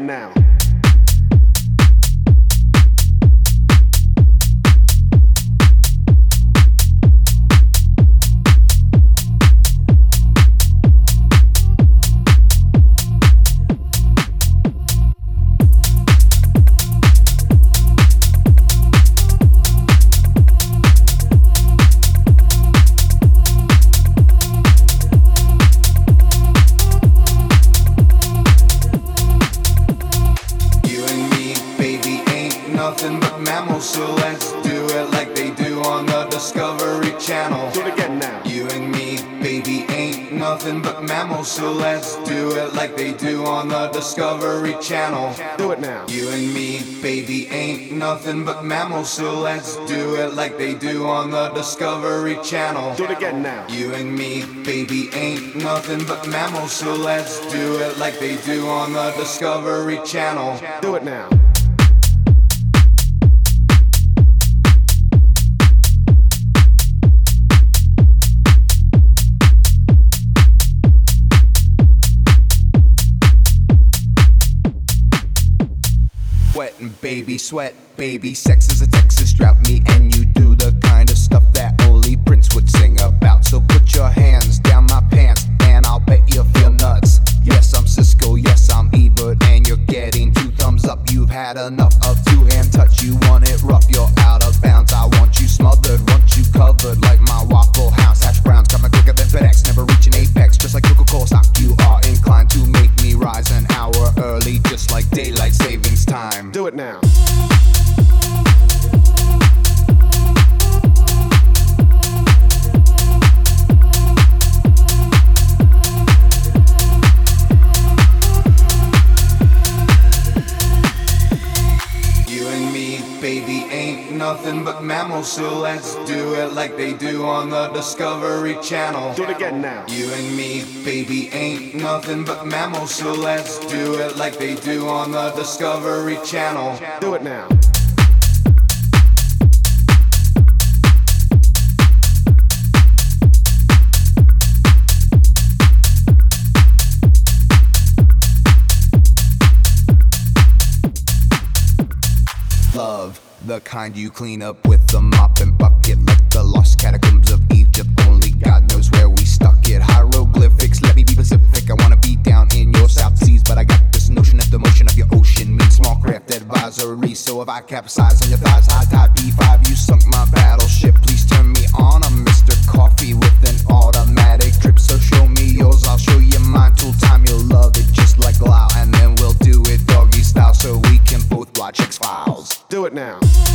again now. Nothing but mammals, so let's do it like they do on the Discovery Channel. Do it again now. You and me, baby, ain't nothing but mammals, so let's do it like they do on the Discovery Channel. Do it now. You and me, baby, ain't nothing but mammals, so let's do it like they do on the Discovery Channel. Do it again now. You and me, baby, ain't nothing but mammals, so let's do it like they do on the Discovery Channel. Do it now. Wet and baby sweat, baby sex is a Texas drought. Me and you do the kind of stuff that only Prince would sing about. So put your hands down my pants and I'll bet you'll feel nuts. Yes, I'm Cisco, yes, I'm Ebert, and you're getting 2 thumbs up. You've had enough of 2-hand touch. You want it rough, you're out of bounds. I want you smothered, want you covered like my Waffle House hash browns. Coming quicker than FedEx, never reaching apex. Just like Coca-Cola stock, you are inclined to make me rise an hour early, just like daylight savings time. Do it now. Baby, ain't nothing but mammals, so let's do it like they do on the Discovery Channel. Do it again now. You and me, baby, ain't nothing but mammals, so let's do it like they do on the Discovery Channel. Do it now. Love, the kind you clean up with the mop and bucket, like the lost catacombs of Egypt. Only God knows where we stuck it. Hieroglyphics, let me be Pacific. I wanna be down in your South Seas, but I got this notion that the motion of your ocean means small craft advisory. So if I capsize on your thighs, high tide B5, you sunk my battleship. Please turn me on. I'm Mr. Coffee with an automatic trip. So show me yours, I'll show you mine. Tool time, you'll love it just like Lao, and then we'll do it doggy style so we can both watch X-Files. Do it now.